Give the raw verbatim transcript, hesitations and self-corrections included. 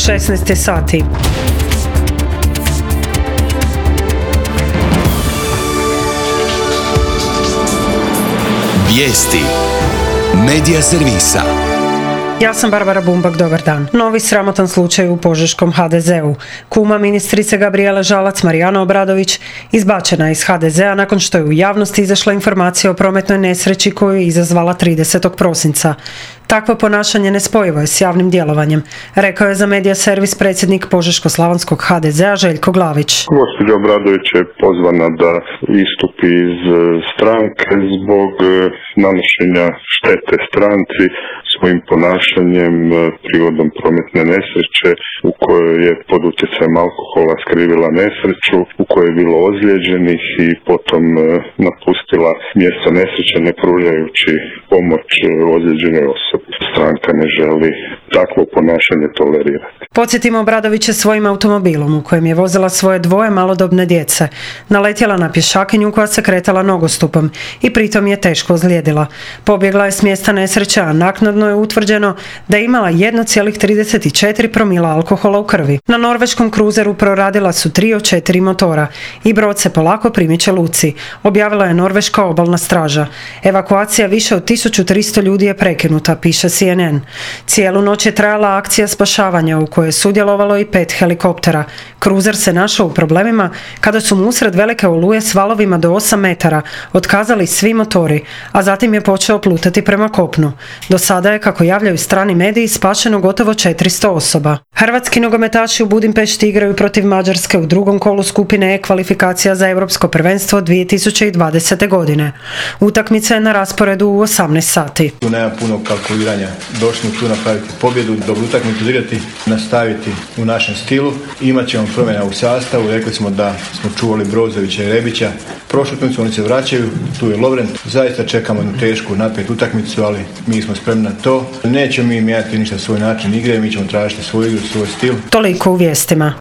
šesnaest je sati. Vijesti Medija servisa. Ja sam Barbara Bumbak, dobar dan. Novi sramotan slučaj u požeškom ha de zeu. Kuma ministrice Gabrijele Žalac, Marijana Obradović, izbačena je iz ha de zea nakon što je u javnosti izašla informacija o prometnoj nesreći koju je izazvala tridesetog prosinca. Takvo ponašanje nespojivo je s javnim djelovanjem, rekao je za Medija servis predsjednik Požeško-slavonskog ha de zea Željko Glavić. Gospođa Obradović je pozvana da istupi iz stranke zbog nanošenja štete stranci svojim ponašanjem prigodom prometne nesreće u kojoj je pod utjecajem alkohola skrivila nesreću, u kojoj je bilo ozlijeđenih i potom napustila mjesto nesreće ne pružajući pomoć ozlijeđenoj osobi. Stranka ne želi takvo ponašanje tolerirati. Podsjetimo, Obradović je svojim automobilom u kojem je vozila svoje dvoje malodobne djece naletjela na pješakinju koja se kretala nogostupom i pritom je teško ozlijedila. Pobjegla je s mjesta nesreće, a naknadno je utvrđeno da je imala jedan zarez trideset četiri promila alkohola u krvi. Na norveškom kruzeru proradila su tri od četiri motora i brod se polako primiče luci, objavila je norveška obalna straža. Evakuacija više od tisuću tristo ljudi je prekinuta, piše C N N. Cijelu noć je trajala akcija spašavanja u kojoj je sudjelovalo i pet helikoptera. Kruzer se našao u problemima kada su mu usred velike oluje s valovima do osam metara otkazali svi motori, a zatim je počeo plutati prema kopnu. Do sada je, kako javljaju strani mediji, spašeno gotovo četiristo osoba. Hrvatski nogometaši u Budimpešti igraju protiv Mađarske u drugom kolu skupine E kvalifikacija za Europsko prvenstvo dvije tisuće dvadesete. godine. Utakmica je na rasporedu u osamnaest sati. Tu nema puno kalkuliranja. Došli smo tu napraviti pobjedu, dobru utakmicu igrati, nastaviti u našem stilu. Imat ćemo promjena u sastavu. Rekli smo da smo čuvali Brozovića i Rebića. Prošlu utakmicu oni se vraćaju, tu je Lovren. Zaista čekamo jednu tešku napet utakmicu, ali mi smo spremni na to. Nećemo mi mijenjati ništa svoj način igre, mi ćemo tražiti svoju igru, svoj stil. Toliko u vijestima.